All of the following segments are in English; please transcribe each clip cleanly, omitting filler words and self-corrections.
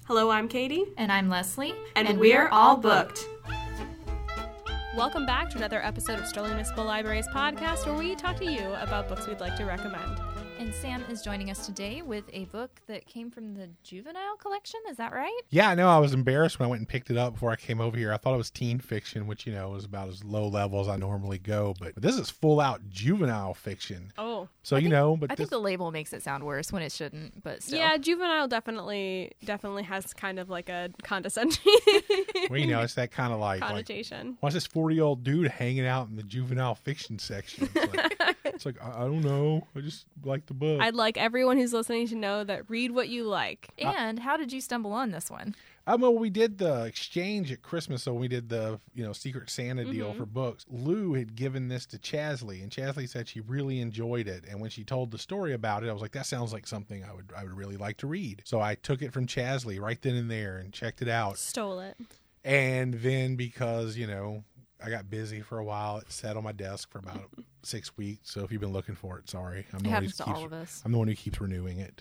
Hello, I'm Katie. And I'm Leslie. And we're all booked. Welcome back to another episode of Sterling Municipal Library's podcast, where we talk to you about books we'd like to recommend. And Sam is joining us today with a book that came from the juvenile collection. Is that right? Yeah, I know. I was embarrassed when I went and picked it up before I came over here. I thought it was teen fiction, which, is about as low level as I normally go. But this is full out juvenile fiction. Oh. So, I think the label makes it sound worse when it shouldn't, but still. Yeah, juvenile definitely has kind of like a condescending Well, it's that kind of connotation. What's this 40-year-old dude hanging out in the juvenile fiction section? It's like I don't know. I just like the book. I'd like everyone who's listening to know that read what you like. And how did you stumble on this one? Well, we did the exchange at Christmas, so we did the Secret Santa deal for books. Lou had given this to Chasley, and Chasley said she really enjoyed it. And when she told the story about it, I was like, that sounds like something I would really like to read. So I took it from Chasley right then and there and checked it out. Stole it. And then because I got busy for a while, it sat on my desk for about 6 weeks. So if you've been looking for it, sorry. It happens to all of us. I'm the one who keeps renewing it.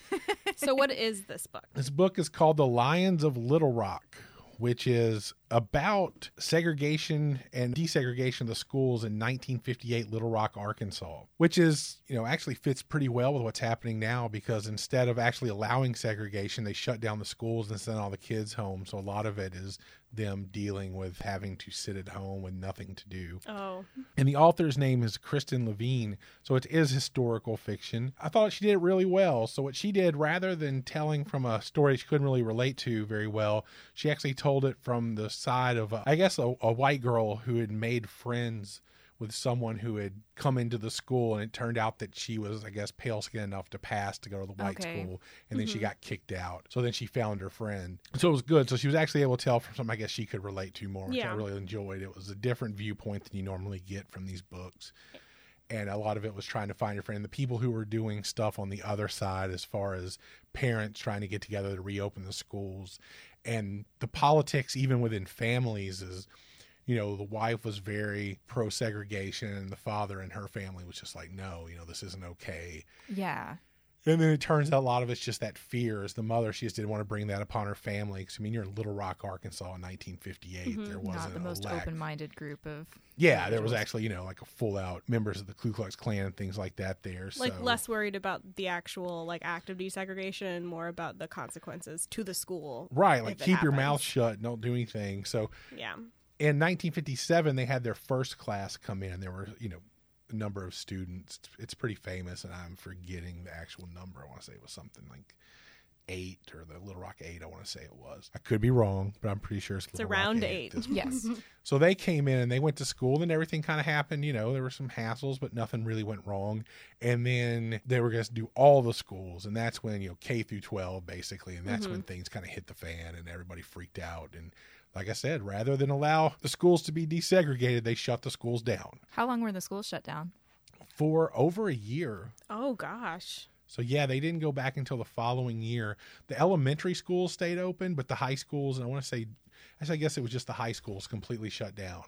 So what is this book? This book is called The Lions of Little Rock, which is about segregation and desegregation of the schools in 1958 Little Rock, Arkansas, which is, actually fits pretty well with what's happening now, because instead of actually allowing segregation, they shut down the schools and sent all the kids home. So a lot of it is them dealing with having to sit at home with nothing to do. Oh. And the author's name is Kristen Levine, so it is historical fiction. I thought she did it really well. So what she did, rather than telling from a story she couldn't really relate to very well, she actually told it from the side of, a white girl who had made friends with someone who had come into the school, and it turned out that she was, pale skinned enough to pass to go to the white school, and then she got kicked out. So then she found her friend. So it was good. So she was actually able to tell from something she could relate to more, which I really enjoyed. It was a different viewpoint than you normally get from these books. And a lot of it was trying to find your friend. The people who were doing stuff on the other side, as far as parents trying to get together to reopen the schools, and the politics even within families is, the wife was very pro-segregation, and the father and her family was just like, no, this isn't okay. Yeah. And then it turns out a lot of it's just that fear. As the mother, she just didn't want to bring that upon her family. Because, you're in Little Rock, Arkansas in 1958. There wasn't not the most open-minded group of Yeah, there was actually, a full-out members of the Ku Klux Klan and things like that there. Less worried about the actual, act of desegregation, and more about the consequences to the school. Right, keep your mouth shut and don't do anything. So, yeah. In 1957, they had their first class come in. There were, a number of students. It's pretty famous, and I'm forgetting the actual number. I want to say it was something like 8, or the Little Rock 8, I want to say it was. I could be wrong, but I'm pretty sure it's around Rock 8. Yes. So they came in, and they went to school, and everything kind of happened. There were some hassles, but nothing really went wrong. And then they were going to do all the schools, and that's when, K through 12, basically, and that's when things kind of hit the fan, and everybody freaked out. And like I said, rather than allow the schools to be desegregated, they shut the schools down. How long were the schools shut down? For over a year. Oh, gosh. So, yeah, they didn't go back until the following year. The elementary schools stayed open, but the high schools, and I want to say, I guess it was just the high schools completely shut down.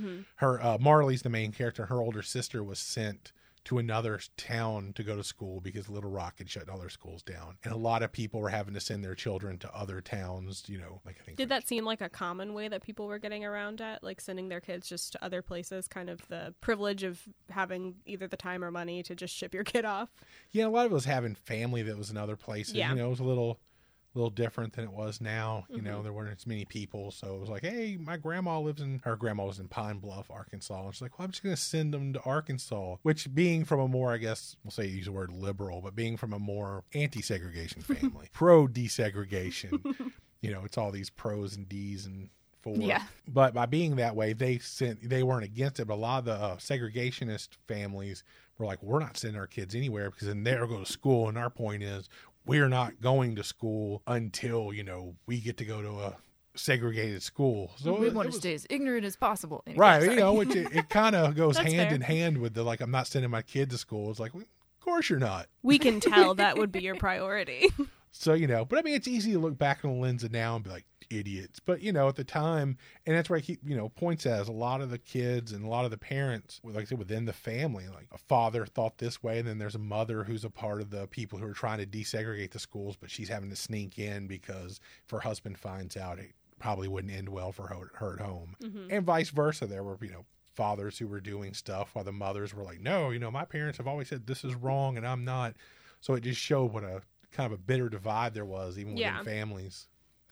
Her, Marley's the main character. Her older sister was sent to another town to go to school because Little Rock had shut all their schools down. And a lot of people were having to send their children to other towns, I think. Did that seem like a common way that people were getting around at? Sending their kids just to other places, kind of the privilege of having either the time or money to just ship your kid off? Yeah, a lot of it was having family that was in other places. Yeah. It was a little different than it was now. There weren't as many people, so it was like, hey, my grandma was in Pine Bluff, Arkansas, and she's like, well, I'm just going to send them to Arkansas, which, being from a more, use the word liberal, but being from a more anti-segregation family, pro-desegregation, it's all these pros and Ds and fours. Yeah. But by being that way, they weren't against it, but a lot of the segregationist families were like, we're not sending our kids anywhere because then they'll go to school, and our point is, we're not going to school until, we get to go to a segregated school. So we want to stay as ignorant as possible. Anyway, right. Which it kind of goes hand fair. in hand with the, I'm not sending my kid to school. It's like, of course you're not. We can tell that would be your priority. So, but I mean, it's easy to look back on the lens of now and be like, idiots. But, at the time, and that's where I keep, points as a lot of the kids and a lot of the parents, like I said, within the family, like a father thought this way, and then there's a mother who's a part of the people who are trying to desegregate the schools, but she's having to sneak in because if her husband finds out, it probably wouldn't end well for her at home. And vice versa. There were, fathers who were doing stuff while the mothers were like, no, my parents have always said this is wrong and I'm not. So it just showed what a kind of a bitter divide there was even within families.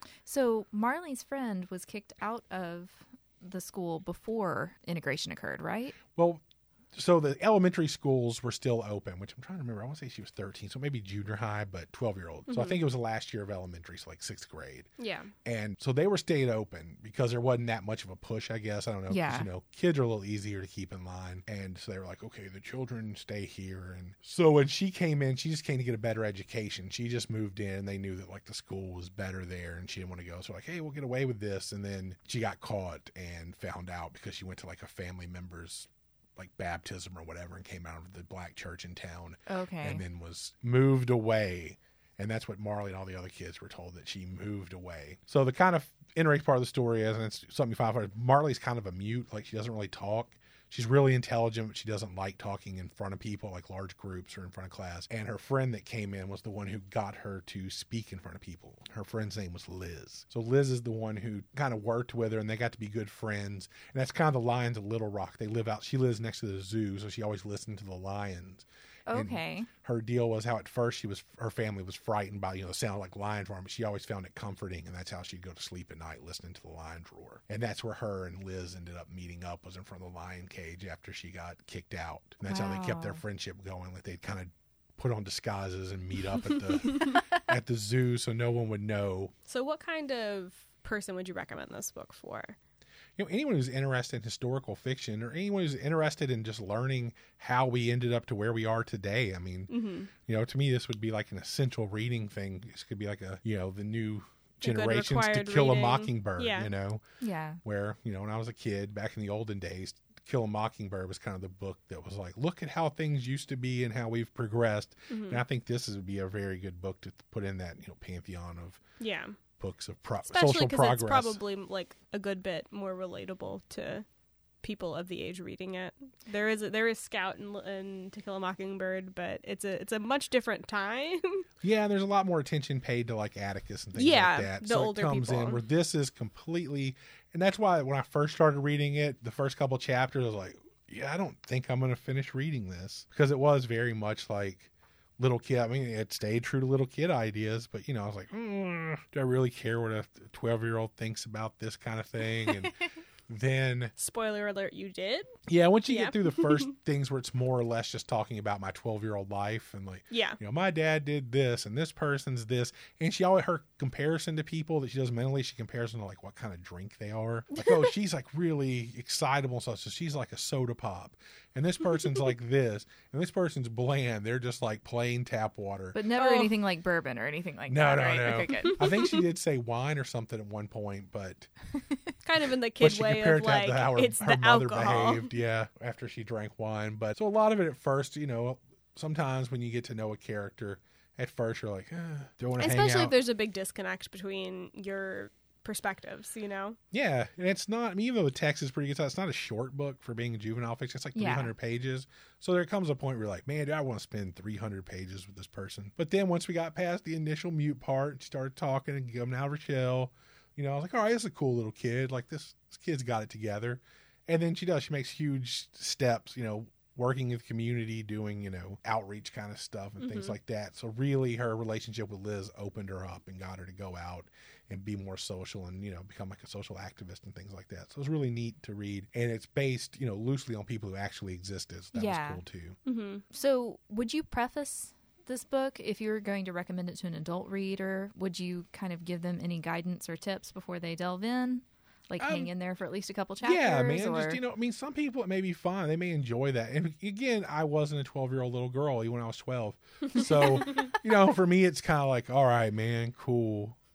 So Marley's friend was kicked out of the school before integration occurred, right? Well, so the elementary schools were still open, which I'm trying to remember. I want to say she was 13, so maybe junior high, but 12-year-old. So I think it was the last year of elementary, so like 6th grade. Yeah. And so they were stayed open because there wasn't that much of a push, I guess. I don't know. Yeah. 'Cause, kids are a little easier to keep in line. And so they were like, okay, the children stay here. And so when she came in, she just came to get a better education. She just moved in. They knew that like the school was better there and she didn't want to go. So like, hey, we'll get away with this. And then she got caught and found out because she went to like a family member's like baptism or whatever and came out of the black church in town. Okay. And then was moved away. And that's what Marley and all the other kids were told, that she moved away. So the kind of interesting part of the story is, and it's something you find out, Marley's kind of a mute. Like she doesn't really talk. She's really intelligent, but she doesn't like talking in front of people, like large groups or in front of class. And her friend that came in was the one who got her to speak in front of people. Her friend's name was Liz. So Liz is the one who kind of worked with her, and they got to be good friends. And that's kind of the lions of Little Rock. She lives next to the zoo, so she always listened to the lions. Okay. And her deal was how at first her family was frightened by, the sound like lions roaring, but she always found it comforting, and that's how she'd go to sleep at night listening to the lions roar. And that's where her and Liz ended up meeting up, was in front of the lion cage after she got kicked out. And that's how they kept their friendship going. Like they'd kind of put on disguises and meet up at the at the zoo so no one would know. So what kind of person would you recommend this book for? Anyone who's interested in historical fiction, or anyone who's interested in just learning how we ended up to where we are today. I mean, to me, this would be like an essential reading thing. This could be like the new generations To Kill a Mockingbird, Yeah. Where, when I was a kid back in the olden days, Kill a Mockingbird was kind of the book that was like, look at how things used to be and how we've progressed. And I think this would be a very good book to put in that, pantheon of books of social progress. Especially because it's probably like a good bit more relatable to people of the age reading it. There is Scout and To Kill a Mockingbird, but it's a much different time. Yeah, there's a lot more attention paid to like Atticus and things like that. The so older it comes people. in where this is completely, and that's why when I first started reading it, the first couple chapters, I was like, yeah, I don't think I'm going to finish reading this, because it was very much like little kid. I mean, it stayed true to little kid ideas, but I was like, do I really care what a 12-year-old thinks about this kind of thing? And then, spoiler alert, you did. Yeah, once you get through the first things where it's more or less just talking about my 12-year-old life and like, my dad did this and this person's this, and she always, her comparison to people that she does mentally, she compares them to like what kind of drink they are. Like, oh, she's like really excitable and stuff, so she's like a soda pop, and this person's like this, and this person's bland. They're just like plain tap water, but never anything like bourbon or anything like that. No. Okay, good. I think she did say wine or something at one point, but kind of in the kid way of like, how it's her the mother alcohol. behaved, after she drank wine. But so a lot of it at first, sometimes when you get to know a character, at first you're like, don't want to hang out. Especially if there's a big disconnect between your perspectives, Yeah, and it's not, I mean, even though the text is pretty good, it's not a short book for being a juvenile fiction. It's like 300 pages. So there comes a point where you're like, man, do I want to spend 300 pages with this person? But then once we got past the initial mute part and she started talking and coming out of her shell, I was like, all right, this is a cool little kid. Like this kid's got it together. And then she makes huge steps, working with the community, doing, outreach kind of stuff and things like that. So really her relationship with Liz opened her up and got her to go out and be more social and, become like a social activist and things like that. So it's really neat to read. And it's based, loosely on people who actually existed. So that was cool too. Mm-hmm. So would you preface this book if you were going to recommend it to an adult reader? Would you kind of give them any guidance or tips before they delve in? Like hang in there for at least a couple chapters? Yeah, man. Or... just, some people it may be fun. They may enjoy that. And again, I wasn't a 12-year-old little girl even when I was 12. So, for me, it's kind of like, all right, man, cool.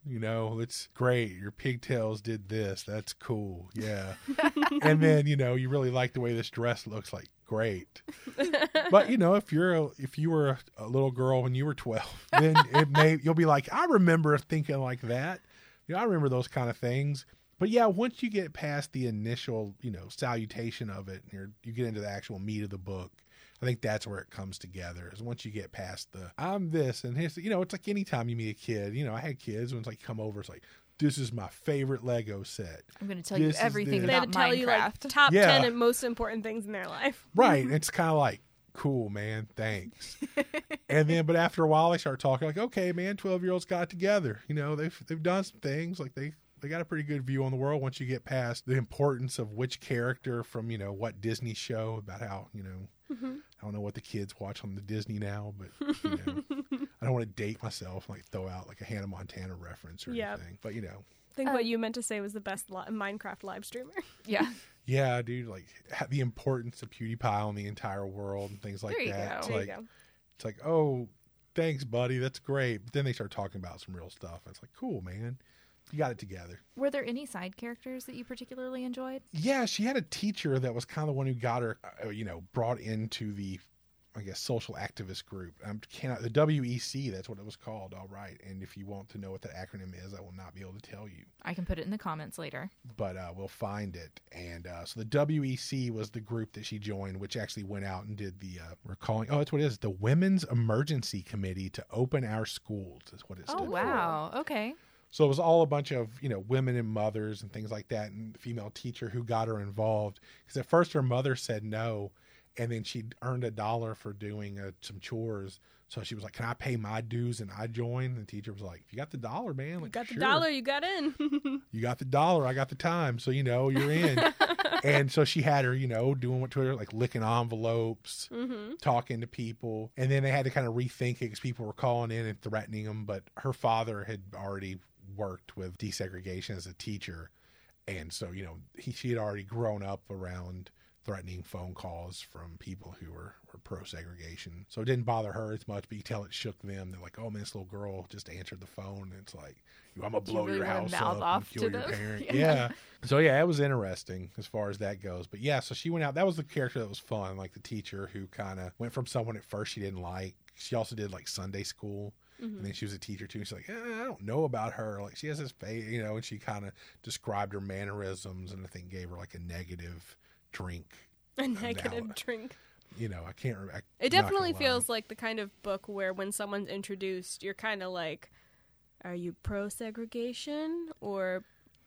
You know, it's great. Your pigtails did this. That's cool. Yeah. And then, you know, you really like the way this dress looks. Like, great. But, you know, if you were a little girl when you were 12, then you'll be like, I remember thinking like that. You know, I remember those kind of things. But yeah, once you get past the initial, you know, salutation of it, and you get into the actual meat of the book, I think that's where it comes together, is once you get past the, I'm this, and his, you know, it's like anytime you meet a kid, you know, I had kids when it's like, come over, it's like, this is my favorite Lego set. I'm going to tell you everything They have about to tell you like Minecraft. top Yeah. 10 and most important things in their life. Right. It's kind of like, cool, man, thanks. And then, but after a while, they start talking like, okay, man, 12-year-olds got together. You know, they've done some things, like they got a pretty good view on the world once you get past the importance of which character from, you know, what Disney show, about how, you know, I don't know what the kids watch on the Disney now, but, you know, I don't want to date myself, like throw out like a Hannah Montana reference or anything. But, you know. I think what you meant to say was the best Minecraft live streamer. Yeah. Yeah, dude, like the importance of PewDiePie on the entire world and things like There you that. go. There you go. It's like, oh, thanks, buddy. That's great. But then they start talking about some real stuff. And it's like, cool, man. You got it together. Were there any side characters that you particularly enjoyed? Yeah, she had a teacher that was kind of the one who got her, you know, brought into the, I guess, social activist group. The WEC, that's what it was called. All right. And if you want to know what that acronym is, I will not be able to tell you. I can put it in the comments later. But we'll find it. And so the WEC was the group that she joined, which actually went out and did the, that's what it is, the Women's Emergency Committee to Open Our Schools is what it stood Oh, for. wow. Okay. So it was all a bunch of, you know, women and mothers and things like that, and the female teacher who got her involved. Because at first her mother said no, and then she'd earned $1 for doing some chores. So she was like, can I pay my dues and I joined? And the teacher was like, you got the $1, man. Like, You got the sure. dollar, you got in. You got the $1, I got the time. So, you know, you're in. And so she had her, you know, doing what Twitter, like licking envelopes, talking to people. And then they had to kind of rethink it because people were calling in and threatening them. But her father had already worked with desegregation as a teacher. And so, you know, she had already grown up around threatening phone calls from people who were pro-segregation. So it didn't bother her as much, but you tell it shook them. They're like, oh, man, this little girl just answered the phone. And it's like, I'm going to blow really your wanna house mouth up off and kill to your them? parent. Yeah. Yeah. So, yeah, it was interesting as far as that goes. But, yeah, so she went out. That was the character that was fun, like the teacher who kind of went from someone at first she didn't like. She also did, like, Sunday school. And then she was a teacher too. And she's like, I don't know about her. Like, she has this face, you know, and she kind of described her mannerisms and I think gave her like a negative drink. A negative drink. You know, I can't remember. It definitely feels like the kind of book where when someone's introduced, you're kind of like, are you pro-segregation or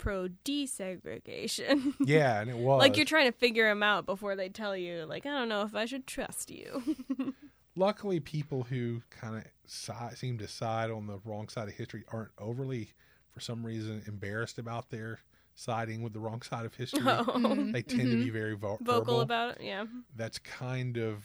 pro-desegregation? Yeah, and it was. Like you're trying to figure them out before they tell you, like, I don't know if I should trust you. Luckily, people who kind of seem to side on the wrong side of history aren't overly, for some reason, embarrassed about their siding with the wrong side of history. They tend to be very Vocal verbal about it, yeah. That's kind of,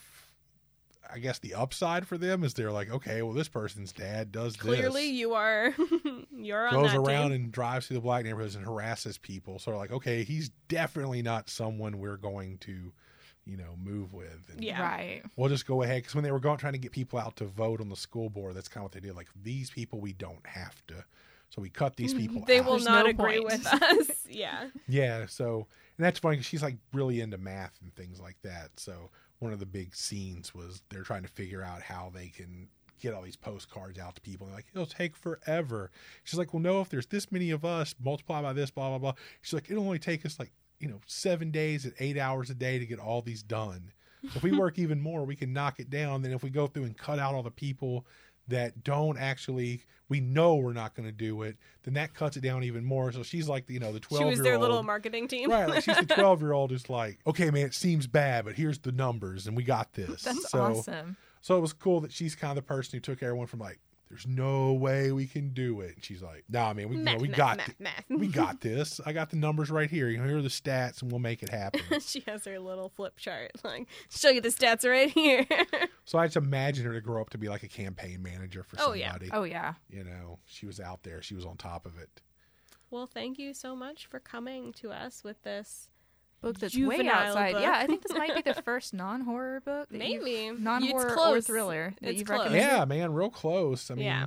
I guess, the upside for them is they're like, okay, well, this person's dad does Clearly, this. you are, you're on Goes that around team. and drives through the black neighborhoods and harasses people. So they're like, okay, he's definitely not someone we're going to, you know, move with. And Yeah. Right. we'll just go ahead. Because when they were trying to get people out to vote on the school board, that's kind of what they did. Like, these people, we don't have to. So we cut these people They out. will There's not no agree point. with us. Yeah. Yeah, so, and that's funny because she's like really into math and things like that. So one of the big scenes was they're trying to figure out how they can get all these postcards out to people. And they're like, it'll take forever. She's like, well, no, if there's this many of us, multiply by this, blah, blah, blah. She's like, it'll only take us like, 7 days at 8 hours a day to get all these done. So if we work even more, we can knock it down. Then if we go through and cut out all the people that don't actually, we know we're not going to do it, then that cuts it down even more. So she's like, the 12-year-old. She was their little marketing team. Right, like she's the 12-year-old who's like, okay, man, it seems bad, but here's the numbers, and we got this. That's so, awesome. So it was cool that she's kind of the person who took everyone from like, there's no way we can do it. And she's like, nah, man, we got we got this. I got the numbers right here. Here are the stats, and we'll make it happen. She has her little flip chart. Like, show you the stats right here. So I just imagine her to grow up to be like a campaign manager for Oh, yeah. somebody. Oh, yeah. She was out there. She was on top of it. Well, thank you so much for coming to us with this Book that's way juvenile outside. book. Yeah, I think this might be the first non-horror book. That Maybe. non-horror It's or close. thriller that It's you've close. recommended. Yeah, man, real close. I mean, Yeah.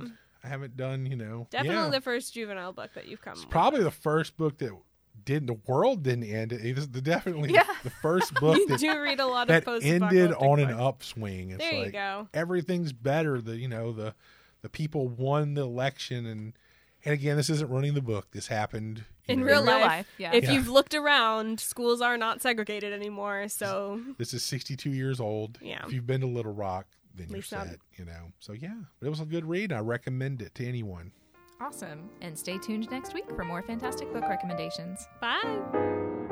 I haven't done, Definitely yeah. the first juvenile book that you've come It's with. probably the first book that the world didn't end. It is definitely Yeah. the first book You that, do read a lot of that post-apocalyptic ended on an books. upswing. It's There you like go. everything's better. The people won the election, and again, this isn't running the book. This happened In know, real In real life, life, yeah. if Yeah. you've looked around, schools are not segregated anymore. So This is 62 years old. Yeah. If you've been to Little Rock, then you're least not- set. So yeah, but it was a good read. I recommend it to anyone. Awesome. And stay tuned next week for more fantastic book recommendations. bye.